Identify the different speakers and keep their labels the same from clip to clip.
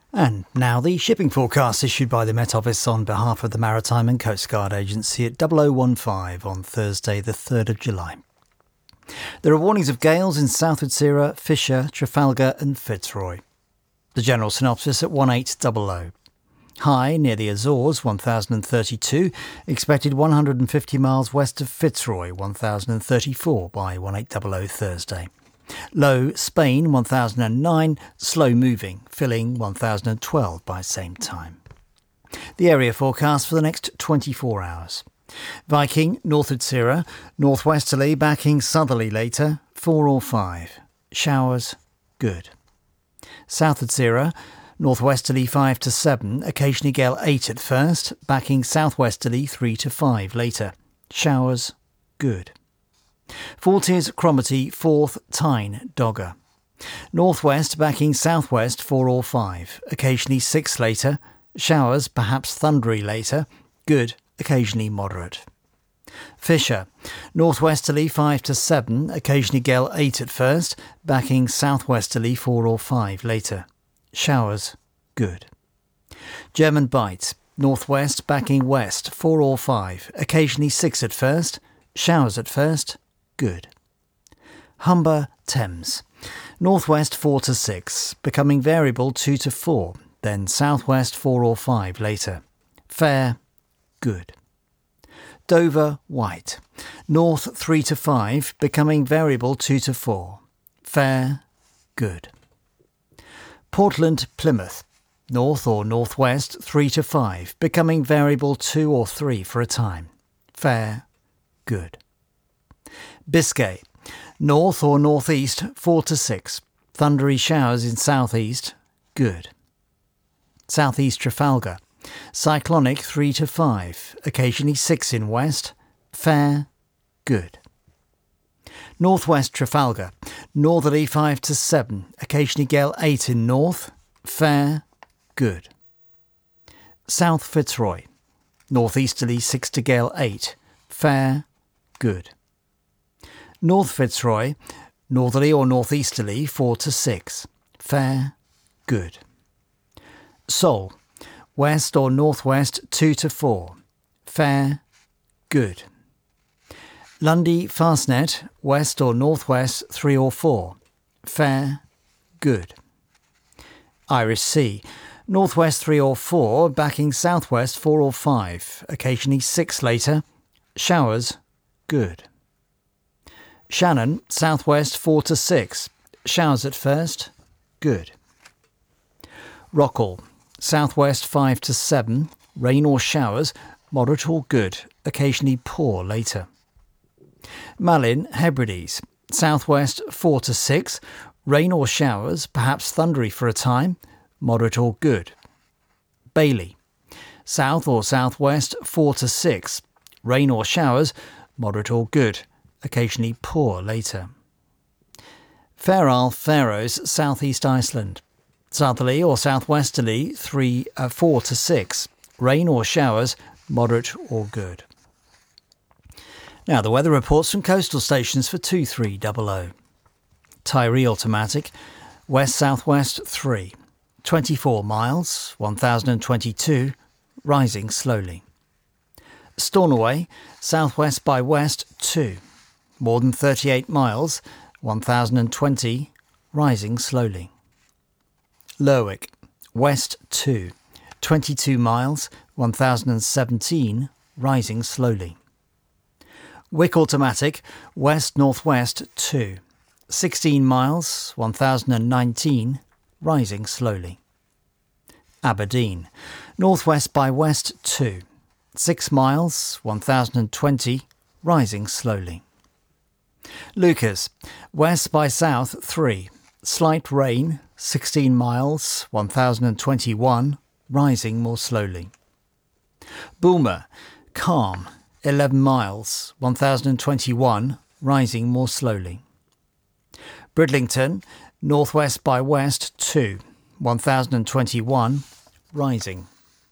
Speaker 1: And now the shipping forecast issued by the Met Office on behalf of the Maritime and Coast Guard Agency at 0015 on Thursday the 3rd of July. There are warnings of gales in Southwood Sierra, Fisher, Trafalgar and Fitzroy. The general synopsis at 1800. High near the Azores 1032, expected 150 miles west of Fitzroy 1034 by 1800 Thursday. Low Spain 1009, slow moving, filling 1012 by same time. The area forecast for the next 24 hours. Viking, Northwood Sierra, northwesterly backing southerly later, 4 or 5. Showers, good. Southwood Sierra, northwesterly 5 to 7, occasionally gale 8 at first, backing southwesterly 3 to 5 later. Showers, good. Forties, Cromarty, 4th, Tyne, Dogger. Northwest backing southwest 4 or 5, occasionally 6 later. Showers, perhaps thundery later, good, occasionally moderate. Fisher, northwesterly 5 to 7, occasionally gale 8 at first, backing southwesterly 4 or 5 later. Showers, good. German Bight, northwest backing west 4 or 5, occasionally 6 at first. Showers at first, good. Humber, Thames, northwest 4 to 6, becoming variable 2 to 4, then southwest 4 or 5 later. Fair, good. Dover, White, north 3 to 5, becoming variable 2 to 4. Fair, good. Portland, Plymouth, north or northwest 3 to 5, becoming variable 2 or 3 for a time. Fair, good. Biscay, north or northeast 4 to 6, thundery showers in southeast, good. Southeast Trafalgar, cyclonic 3 to 5, occasionally 6 in west, fair, good. Northwest Trafalgar, northerly 5 to 7, occasionally gale 8 in north, fair, good. South Fitzroy, northeasterly 6 to gale 8, fair, good. North Fitzroy, northerly or northeasterly 4 to 6, fair, good. Seoul, west or northwest 2 to 4, fair, good. Lundy Fastnet, west or northwest 3 or 4, fair, good. Irish Sea, northwest 3 or 4, backing southwest 4 or 5, occasionally 6 later, showers, good. Shannon, southwest 4 to 6, showers at first, good. Rockall, southwest 5 to 7, rain or showers, moderate or good, occasionally poor later. Malin, Hebrides, southwest 4 to 6, rain or showers, perhaps thundery for a time, moderate or good. Bailey, south or southwest 4 to 6, rain or showers, moderate or good, occasionally poor later. Fair Isle, Faroes, southeast Iceland, southerly or southwesterly 4 to 6, rain or showers, moderate or good. Now the weather reports from coastal stations for 2300. Tyree automatic, west-southwest 3, 24 miles, 1022, rising slowly. Stornoway, southwest by west 2, more than 38 miles, 1020, rising slowly. Lerwick, west 2, 22 miles, 1017, rising slowly. Wick automatic, west-northwest 2, 16 miles, 1019, rising slowly. Aberdeen, northwest by west 2, 6 miles, 1020, rising slowly. Lucas, west by south 3, slight rain, 16 miles, 1021, rising more slowly. Bulmer, calm, 11 miles, 1021, rising more slowly. Bridlington, northwest by west 2, 1021, rising.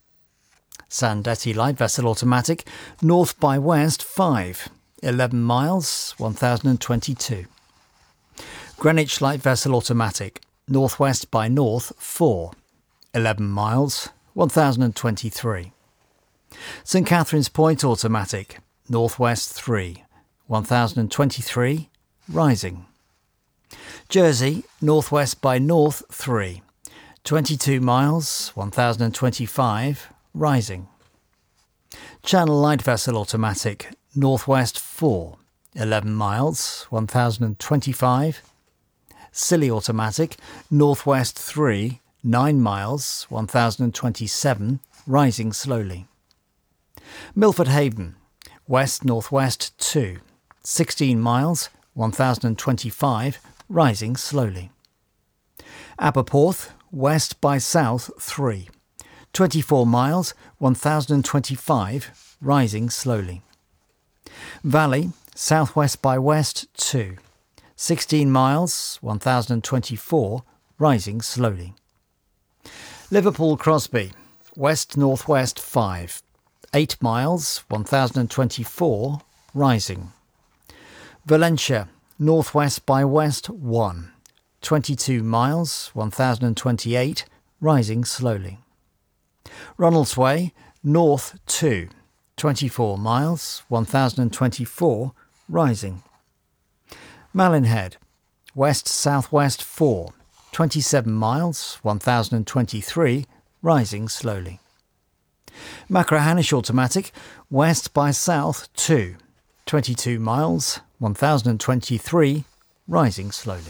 Speaker 1: Sandetti light vessel automatic, north by west 5, 11 miles, 1022. Greenwich light vessel automatic, northwest by north 4, 11 miles, 1023. St Catherine's Point Automatic, northwest 3, 1023, rising. Jersey, northwest by north 3, 22 miles, 1025, rising. Channel Light Vessel Automatic, northwest 4, 11 miles, 1025. Scilly Automatic, northwest 3, 9 miles, 1027, rising slowly. Milford Haven, west-northwest 2, 16 miles, 1025, rising slowly. Aberporth, west by south 3, 24 miles, 1025, rising slowly. Valley, southwest by west 2, 16 miles, 1024, rising slowly. Liverpool Crosby, west-northwest 5, 8 miles, 1024, rising. Valencia, northwest by west 1, 22 miles, 1028, rising slowly. Ronaldsway, north 2, 24 miles, 1024, rising. Malinhead, west-southwest 4, 27 miles, 1023, rising slowly. Machrihanish Automatic, west by south 2, 22 miles, 1023, rising slowly.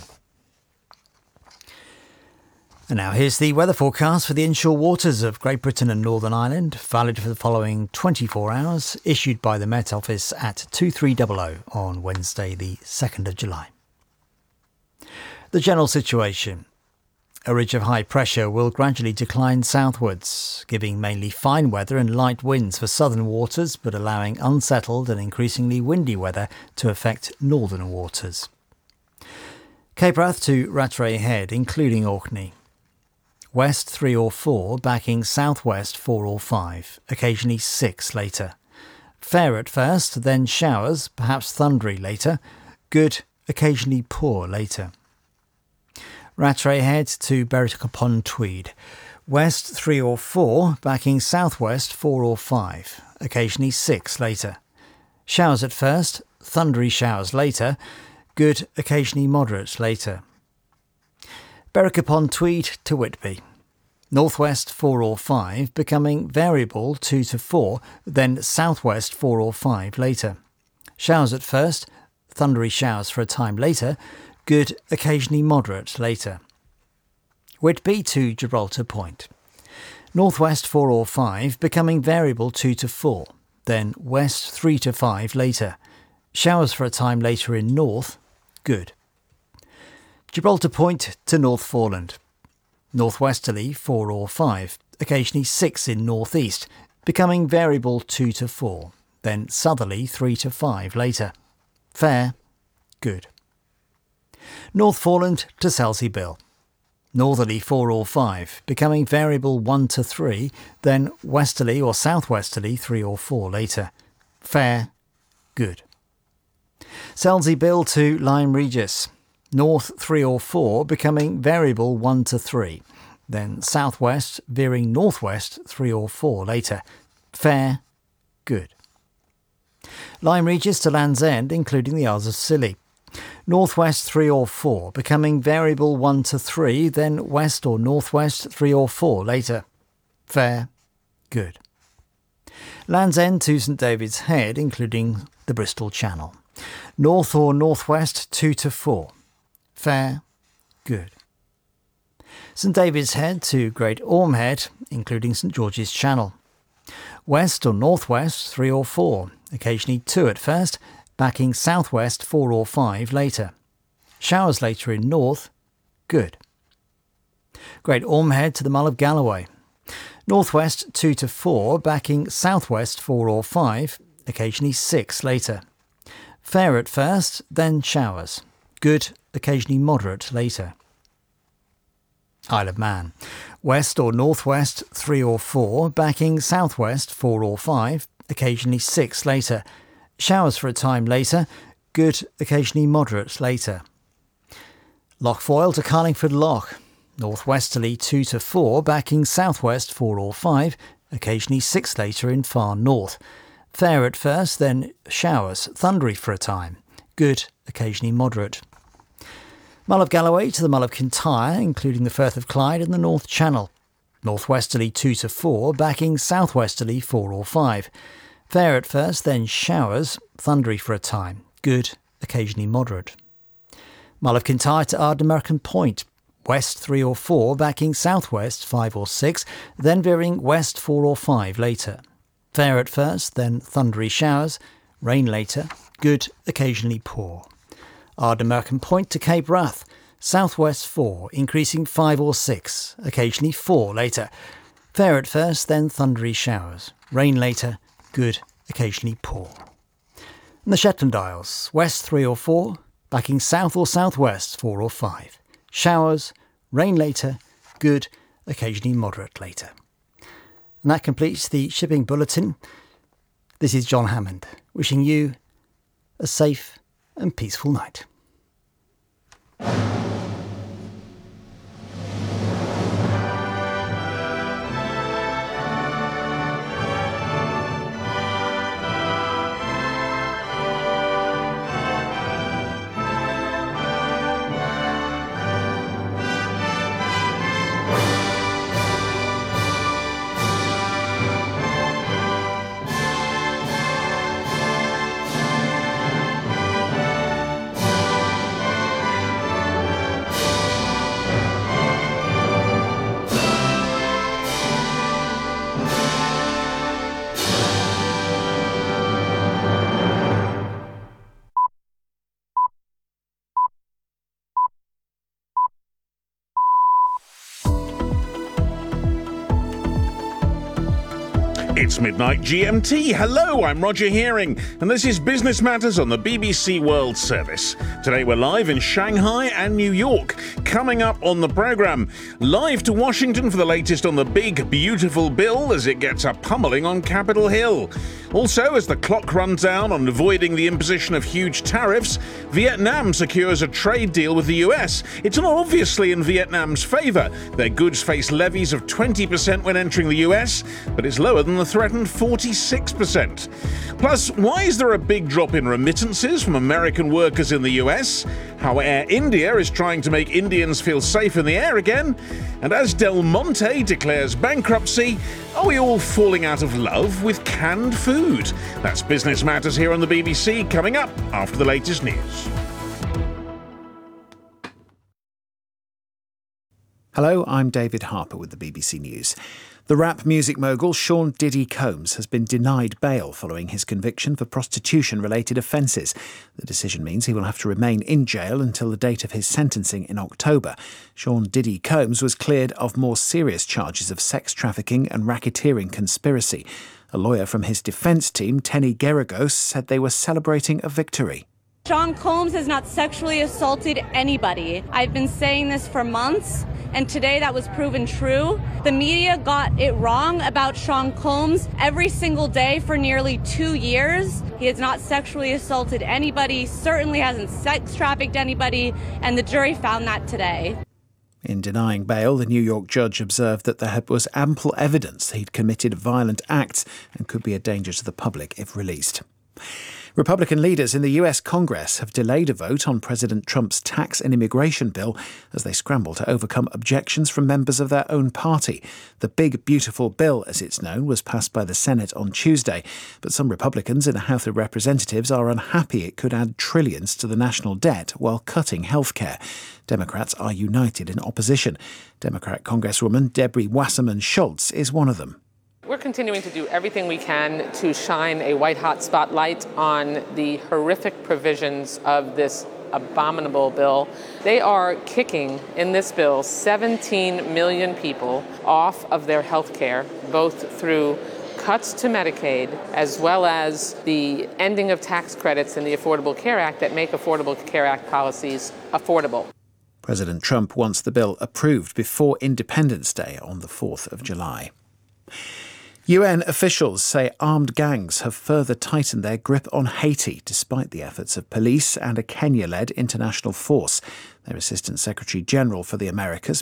Speaker 1: And now here's the weather forecast for the inshore waters of Great Britain and Northern Ireland, valid for the following 24 hours, issued by the Met Office at 2300 on Wednesday the 2nd of July. The general situation. A ridge of high pressure will gradually decline southwards, giving mainly fine weather and light winds for southern waters, but allowing unsettled and increasingly windy weather to affect northern waters. Cape Wrath to Rattray Head, including Orkney. West 3 or 4, backing southwest 4 or 5, occasionally 6 later. Fair at first, then showers, perhaps thundery later. Good, occasionally poor later. Rattray Head to Berwick upon Tweed. West 3 or 4, backing southwest 4 or 5, occasionally 6 later. Showers at first, thundery showers later. Good, occasionally moderate later. Berwick upon Tweed to Whitby. Northwest 4 or 5, becoming variable 2 to 4, then southwest 4 or 5 later. Showers at first, thundery showers for a time later. Good, occasionally moderate later. Whitby to Gibraltar Point. Northwest 4 or 5, becoming variable 2 to 4, then west 3 to 5 later. Showers for a time later in north. Good. Gibraltar Point to North Foreland. Northwesterly 4 or 5, occasionally 6 in northeast, becoming variable 2 to 4, then southerly 3 to 5 later. Fair. Good. North Foreland to Selsey Bill. Northerly 4 or 5, becoming variable 1 to 3, then westerly or southwesterly 3 or 4 later. Fair. Good. Selsey Bill to Lyme Regis. North 3 or 4, becoming variable 1 to 3, then southwest veering northwest 3 or 4 later. Fair. Good. Lyme Regis to Land's End, including the Isles of Scilly. Northwest 3 or 4, becoming variable 1 to 3, then west or northwest 3 or 4 later. Fair. Good. Land's End to St David's Head, including the Bristol Channel. North or northwest 2 to 4. Fair. Good. St David's Head to Great Orme Head, including St George's Channel. West or northwest 3 or 4, occasionally 2 at first, backing southwest 4 or 5 later. Showers later in north. Good. Great Orme Head to the Mull of Galloway. Northwest 2 to 4, backing southwest 4 or 5, occasionally 6 later. Fair at first, then showers. Good, occasionally moderate later. Isle of Man. West or northwest 3 or 4, backing southwest 4 or 5, occasionally 6 later. Showers for a time later. Good, occasionally moderate later. Loch Foyle to Carlingford Loch. Northwesterly 2 to 4, backing southwest 4 or 5, occasionally 6 later in far north. Fair at first, then showers, thundery for a time. Good, occasionally moderate. Mull of Galloway to the Mull of Kintyre, including the Firth of Clyde and the North Channel. Northwesterly 2 to 4, backing southwesterly 4 or 5. Fair at first, then showers, thundery for a time. Good, occasionally moderate. Mull of Kintyre to Ardnamurchan Point. West 3 or 4, backing southwest 5 or 6, then veering west 4 or 5 later. Fair at first, then thundery showers, rain later, good, occasionally poor. Ardnamurchan Point to Cape Wrath, southwest 4, increasing 5 or 6, occasionally 4 later. Fair at first, then thundery showers, rain later, good, occasionally poor. And the Shetland Isles, west 3 or 4, backing south or southwest 4 or 5. Showers, rain later, good, occasionally moderate later. And that completes the shipping bulletin. This is John Hammond, wishing you a safe and peaceful night.
Speaker 2: It's midnight GMT. Hello, I'm Roger Hearing, and this is Business Matters on the BBC World Service. Today we're live in Shanghai and New York. Coming up on the programme, live to Washington for the latest on the big, beautiful bill as it gets a pummeling on Capitol Hill. Also, as the clock runs down on avoiding the imposition of huge tariffs, Vietnam secures a trade deal with the US. It's not obviously in Vietnam's favour. Their goods face levies of 20% when entering the US, but it's lower than the threatened 46%. Plus, why is there a big drop in remittances from American workers in the US? How Air India is trying to make Indians feel safe in the air again? And as Del Monte declares bankruptcy, are we all falling out of love with canned food? That's Business Matters here on the BBC, coming up after the latest news.
Speaker 3: Hello, I'm David Harper with the BBC News. The rap music mogul Sean Diddy Combs has been denied bail following his conviction for prostitution-related offences. The decision means he will have to remain in jail until the date of his sentencing in October. Sean Diddy Combs was cleared of more serious charges of sex trafficking and racketeering conspiracy. A lawyer from his defence team, Tenny Geragos, said they were celebrating a victory.
Speaker 4: Sean Combs has not sexually assaulted anybody. I've been saying this for months, and today that was proven true. The media got it wrong about Sean Combs every single day for nearly 2 years. He has not sexually assaulted anybody, certainly hasn't sex trafficked anybody, and the jury found that today.
Speaker 3: In denying bail, the New York judge observed that there was ample evidence he'd committed violent acts and could be a danger to the public if released. Republican leaders in the US Congress have delayed a vote on President Trump's tax and immigration bill as they scramble to overcome objections from members of their own party. The Big Beautiful Bill, as it's known, was passed by the Senate on Tuesday, but some Republicans in the House of Representatives are unhappy it could add trillions to the national debt while cutting healthcare. Democrats are united in opposition. Democrat Congresswoman Debbie Wasserman Schultz is one of them.
Speaker 5: We're continuing to do everything we can to shine a white-hot spotlight on the horrific provisions of this abominable bill. They are kicking, in this bill, 17 million people off of their health care, both through cuts to Medicaid, as well as the ending of tax credits in the Affordable Care Act that make Affordable Care Act policies affordable.
Speaker 3: President Trump wants the bill approved before Independence Day on the 4th of July. UN officials say armed gangs have further tightened their grip on Haiti despite the efforts of police and a Kenya-led international force. Their Assistant Secretary General for the Americas,